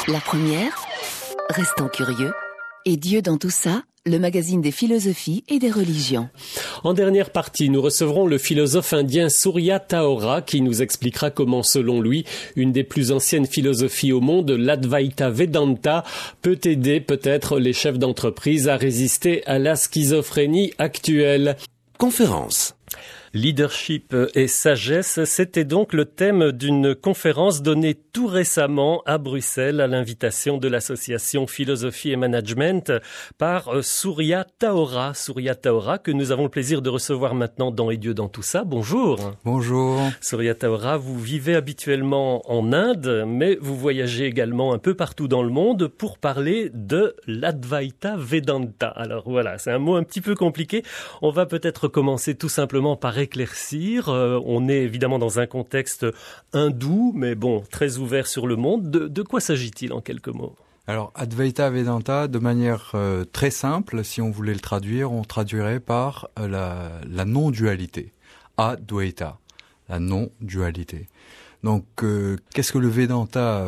La première, restons curieux. Et Dieu dans tout ça, le magazine des philosophies et des religions. En dernière partie, nous recevrons le philosophe indien Surya Taora qui nous expliquera comment, selon lui, une des plus anciennes philosophies au monde, l'Advaita Vedanta, peut aider peut-être les chefs d'entreprise à résister à la schizophrénie actuelle. Conférence. Leadership et sagesse, c'était donc le thème d'une conférence donnée tout récemment à Bruxelles à l'invitation de l'association Philosophie et Management par Surya Taora. Surya Taora que nous avons le plaisir de recevoir maintenant dans Et Dieu dans tout ça. Bonjour. Bonjour. Surya Taora, vous vivez habituellement en Inde, mais vous voyagez également un peu partout dans le monde pour parler de l'Advaita Vedanta. Alors voilà, c'est un mot un petit peu compliqué. On va peut-être commencer tout simplement par éclaircir. On est évidemment dans un contexte hindou, mais bon, très ouvert sur le monde. De quoi s'agit-il en quelques mots ? Alors, Advaita Vedanta, de manière très simple, si on voulait le traduire, on traduirait par la non-dualité. Advaita, la non-dualité. Donc, qu'est-ce que le Vedanta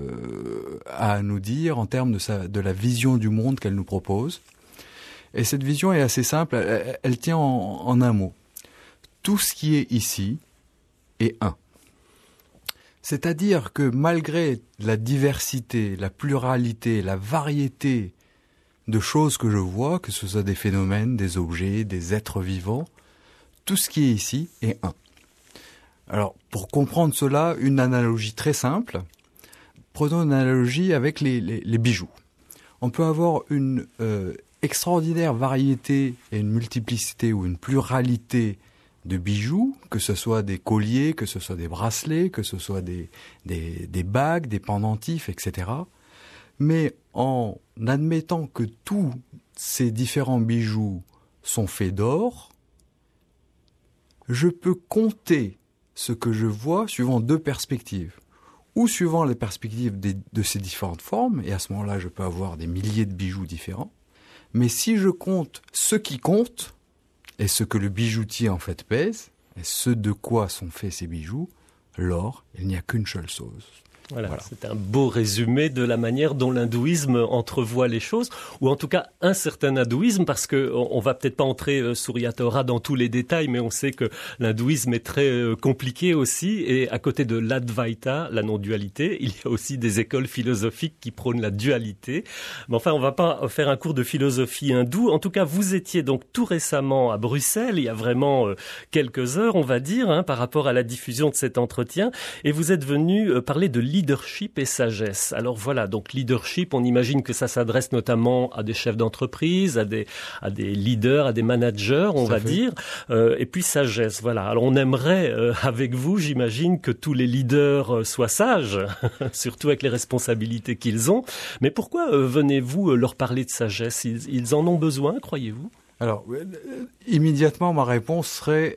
a à nous dire en termes de la vision du monde qu'elle nous propose ? Et cette vision est assez simple, elle tient en un mot. Tout ce qui est ici est un. C'est-à-dire que malgré la diversité, la pluralité, la variété de choses que je vois, que ce soit des phénomènes, des objets, des êtres vivants, tout ce qui est ici est un. Alors, pour comprendre cela, une analogie très simple. Prenons une analogie avec les bijoux. On peut avoir une extraordinaire variété et une multiplicité ou une pluralité de bijoux, que ce soit des colliers, que ce soit des bracelets, que ce soit des bagues, des pendentifs, etc. Mais en admettant que tous ces différents bijoux sont faits d'or, je peux compter ce que je vois suivant deux perspectives. Ou suivant les perspectives de ces différentes formes, et à ce moment-là, je peux avoir des milliers de bijoux différents. Mais si je compte ce qui compte, et ce que le bijoutier en fait pèse, et ce de quoi sont faits ces bijoux, l'or, il n'y a qu'une seule chose. Voilà. C'est un beau résumé de la manière dont l'hindouisme entrevoit les choses, ou en tout cas un certain hindouisme, parce que on va peut-être pas entrer Surya Taora dans tous les détails, mais on sait que l'hindouisme est très compliqué aussi, et à côté de l'Advaita, la non-dualité, il y a aussi des écoles philosophiques qui prônent la dualité. Mais enfin, on va pas faire un cours de philosophie hindoue. En tout cas, vous étiez donc tout récemment à Bruxelles, il y a vraiment quelques heures, on va dire, par rapport à la diffusion de cet entretien, et vous êtes venu parler de leadership et sagesse. Alors voilà, donc leadership, on imagine que ça s'adresse notamment à des chefs d'entreprise, à des leaders, à des managers, on va dire, et puis sagesse, voilà. Alors on aimerait, avec vous, j'imagine, que tous les leaders soient sages, surtout avec les responsabilités qu'ils ont. Mais pourquoi venez-vous leur parler de sagesse ? Ils en ont besoin, croyez-vous ? Alors, immédiatement, ma réponse serait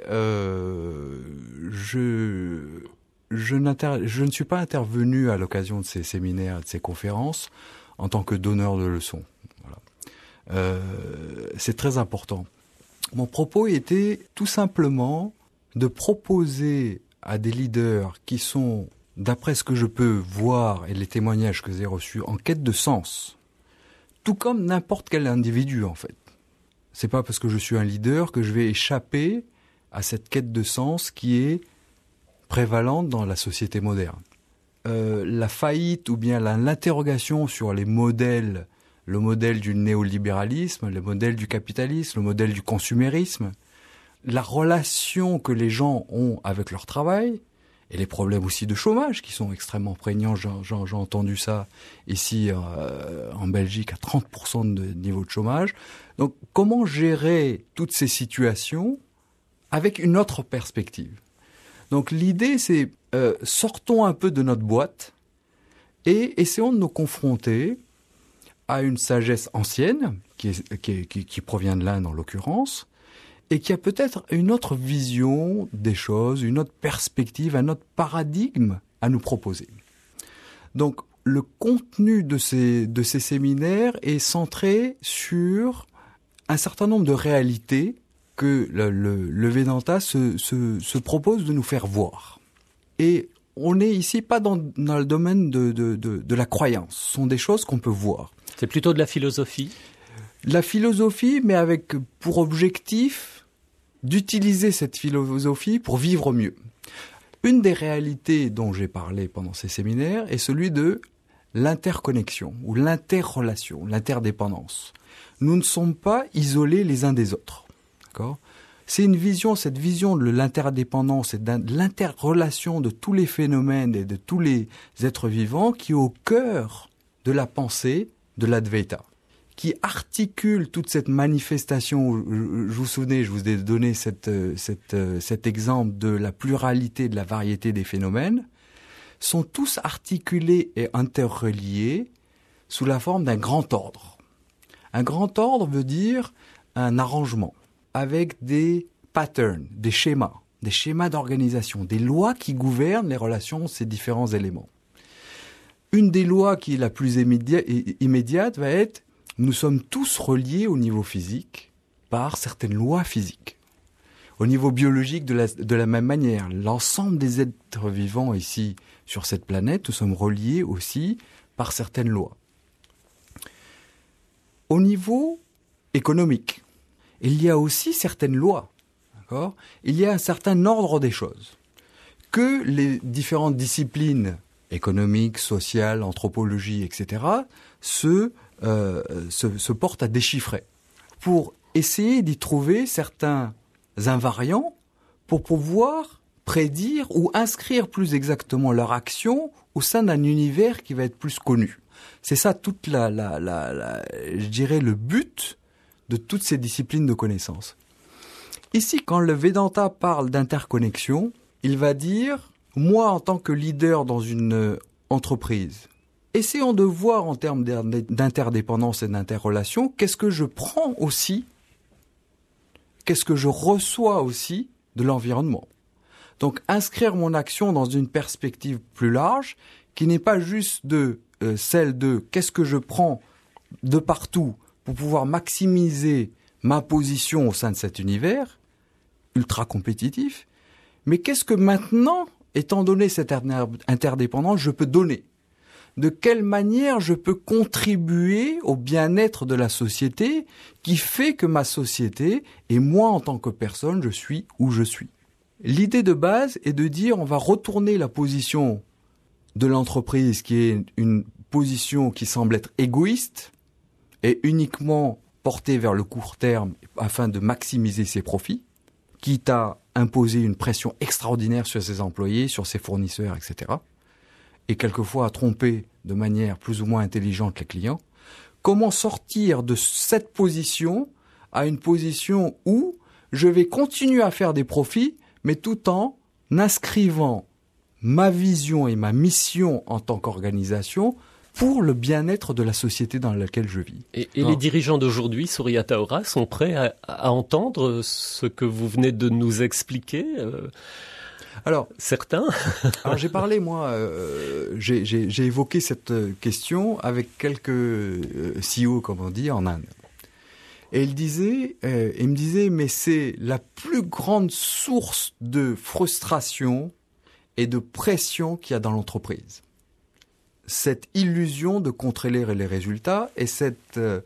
je ne suis pas intervenu à l'occasion de ces séminaires, de ces conférences, en tant que donneur de leçons. Voilà. C'est très important. Mon propos était tout simplement de proposer à des leaders qui sont, d'après ce que je peux voir et les témoignages que j'ai reçus, en quête de sens, tout comme n'importe quel individu en fait. C'est pas parce que je suis un leader que je vais échapper à cette quête de sens qui est prévalente dans la société moderne. La faillite ou bien l'interrogation sur les modèles, le modèle du néolibéralisme, le modèle du capitalisme, le modèle du consumérisme, la relation que les gens ont avec leur travail, et les problèmes aussi de chômage qui sont extrêmement prégnants. J'ai entendu ça ici en Belgique à 30% de niveau de chômage. Donc comment gérer toutes ces situations avec une autre perspective ? Donc l'idée, c'est sortons un peu de notre boîte et essayons de nous confronter à une sagesse ancienne, qui provient de l'Inde en l'occurrence, et qui a peut-être une autre vision des choses, une autre perspective, un autre paradigme à nous proposer. Donc le contenu de ces séminaires est centré sur un certain nombre de réalités que le Vedanta se propose de nous faire voir. Et on est ici pas dans le domaine de la croyance. Ce sont des choses qu'on peut voir. C'est plutôt de la philosophie. La philosophie, mais avec pour objectif d'utiliser cette philosophie pour vivre mieux. Une des réalités dont j'ai parlé pendant ces séminaires est celui de l'interconnexion ou l'interrelation, l'interdépendance. Nous ne sommes pas isolés les uns des autres. D'accord ? C'est cette vision de l'interdépendance et de l'interrelation de tous les phénomènes et de tous les êtres vivants qui est au cœur de la pensée de l'Advaita, qui articule toute cette manifestation. Je vous souvenez, je vous ai donné cet exemple de la pluralité, de la variété des phénomènes, sont tous articulés et interreliés sous la forme d'un grand ordre. Un grand ordre veut dire un arrangement avec des patterns, des schémas d'organisation, des lois qui gouvernent les relations de ces différents éléments. Une des lois qui est la plus immédiate va être: nous sommes tous reliés au niveau physique par certaines lois physiques. Au niveau biologique, de la même manière, l'ensemble des êtres vivants ici sur cette planète, nous sommes reliés aussi par certaines lois. Au niveau économique, il y a aussi certaines lois. D'accord ? Il y a un certain ordre des choses que les différentes disciplines économiques, sociales, anthropologie, etc. se portent à déchiffrer pour essayer d'y trouver certains invariants pour pouvoir prédire ou inscrire plus exactement leur action au sein d'un univers qui va être plus connu. C'est ça toute je dirais le but de toutes ces disciplines de connaissances. Ici, quand le Vedanta parle d'interconnexion, il va dire: moi, en tant que leader dans une entreprise, essayons de voir en termes d'interdépendance et d'interrelation, qu'est-ce que je prends aussi, qu'est-ce que je reçois aussi de l'environnement. Donc, inscrire mon action dans une perspective plus large, qui n'est pas juste celle de qu'est-ce que je prends de partout pour pouvoir maximiser ma position au sein de cet univers ultra compétitif, mais qu'est-ce que maintenant, étant donné cette interdépendance, je peux donner ? De quelle manière je peux contribuer au bien-être de la société qui fait que ma société et moi en tant que personne, je suis où je suis. L'idée de base est de dire on va retourner la position de l'entreprise qui est une position qui semble être égoïste et uniquement portée vers le court terme afin de maximiser ses profits, quitte à imposer une pression extraordinaire sur ses employés, sur ses fournisseurs, etc. Et quelquefois à tromper de manière plus ou moins intelligente les clients. Comment sortir de cette position à une position où je vais continuer à faire des profits, mais tout en inscrivant ma vision et ma mission en tant qu'organisation pour le bien-être de la société dans laquelle je vis. Et les dirigeants d'aujourd'hui, Suryata Aura, sont prêts à entendre ce que vous venez de nous expliquer Alors, certains. Alors j'ai parlé, moi, j'ai évoqué cette question avec quelques CEO, comme on dit, en Inde. Et il me disait, mais c'est la plus grande source de frustration et de pression qu'il y a dans l'entreprise. Cette illusion de contrôler les résultats et ce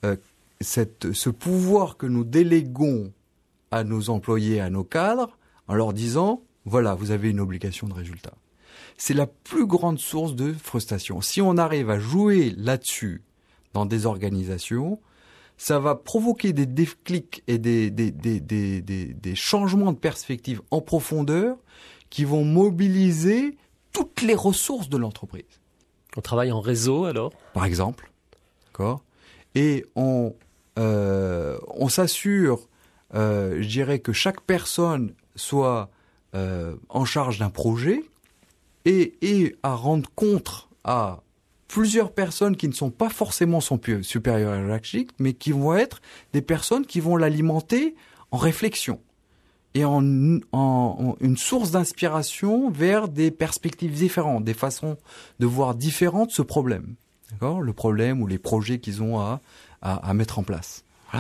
pouvoir que nous déléguons à nos employés, à nos cadres, en leur disant, voilà, vous avez une obligation de résultat. C'est la plus grande source de frustration. Si on arrive à jouer là-dessus dans des organisations, ça va provoquer des déclics et des changements de perspective en profondeur qui vont mobiliser toutes les ressources de l'entreprise. On travaille en réseau alors ? Par exemple, d'accord ? Et on s'assure, je dirais que chaque personne soit en charge d'un projet et à rendre compte à plusieurs personnes qui ne sont pas forcément son supérieur hiérarchique, mais qui vont être des personnes qui vont l'alimenter en réflexion et en une source d'inspiration vers des perspectives différentes, des façons de voir différentes ce problème. D'accord ? Le problème ou les projets qu'ils ont à mettre en place. Voilà.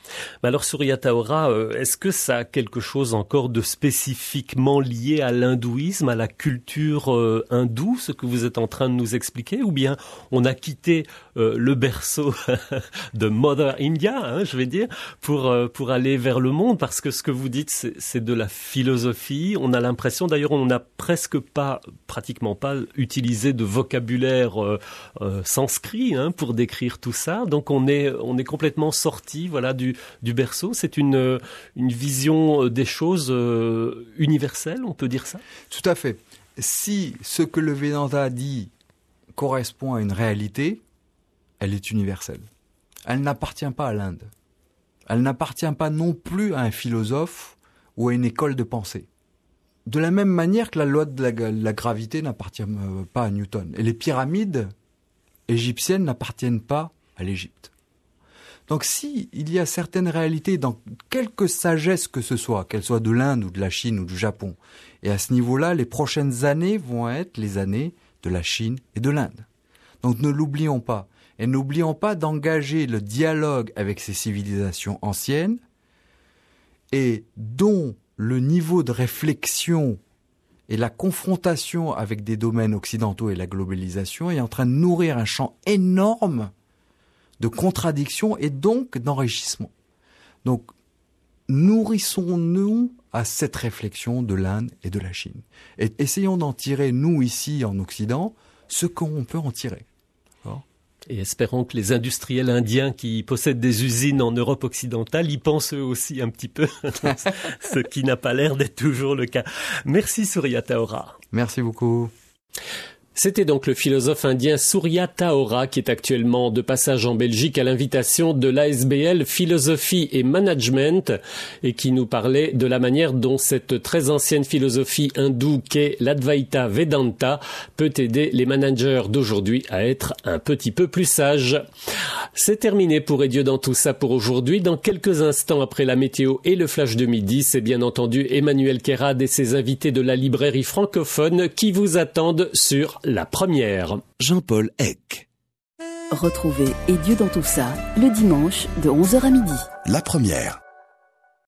Mais alors Suryata Hora, est-ce que ça a quelque chose encore de spécifiquement lié à l'hindouisme, à la culture hindoue, ce que vous êtes en train de nous expliquer, ou bien on a quitté le berceau de Mother India, je vais dire, pour aller vers le monde, parce que ce que vous dites, c'est de la philosophie. On a l'impression, d'ailleurs, on n'a pratiquement pas utilisé de vocabulaire sanskrit pour décrire tout ça. Donc on est complètement sorti, voilà, du berceau. C'est une vision des choses universelle, on peut dire ça? Tout à fait. Si ce que le Vedanta dit correspond à une réalité, elle est universelle. Elle n'appartient pas à l'Inde. Elle n'appartient pas non plus à un philosophe ou à une école de pensée. De la même manière que la loi de la gravité n'appartient pas à Newton. Et les pyramides égyptiennes n'appartiennent pas à l'Égypte. Donc si il y a certaines réalités dans quelque sagesse que ce soit, qu'elle soit de l'Inde ou de la Chine ou du Japon, et à ce niveau-là, les prochaines années vont être les années de la Chine et de l'Inde. Donc ne l'oublions pas. Et n'oublions pas d'engager le dialogue avec ces civilisations anciennes et dont le niveau de réflexion et la confrontation avec des domaines occidentaux et la globalisation est en train de nourrir un champ énorme de contradiction et donc d'enrichissement. Donc, nourrissons-nous à cette réflexion de l'Inde et de la Chine. Et essayons d'en tirer, nous, ici, en Occident, ce qu'on peut en tirer. Et espérons que les industriels indiens qui possèdent des usines en Europe occidentale y pensent eux aussi un petit peu, ce qui n'a pas l'air d'être toujours le cas. Merci Suryata Hora. Merci beaucoup. C'était donc le philosophe indien Suryata Hora qui est actuellement de passage en Belgique à l'invitation de l'ASBL Philosophie et Management et qui nous parlait de la manière dont cette très ancienne philosophie hindoue qu'est l'Advaita Vedanta peut aider les managers d'aujourd'hui à être un petit peu plus sages. C'est terminé pour Et Dieu dans tout ça pour aujourd'hui. Dans quelques instants après la météo et le flash de midi, c'est bien entendu Emmanuel Kérad et ses invités de la librairie francophone qui vous attendent sur La Première. Jean-Paul Eck. Retrouvez Et Dieu dans tout ça le dimanche de 11h à midi. La Première.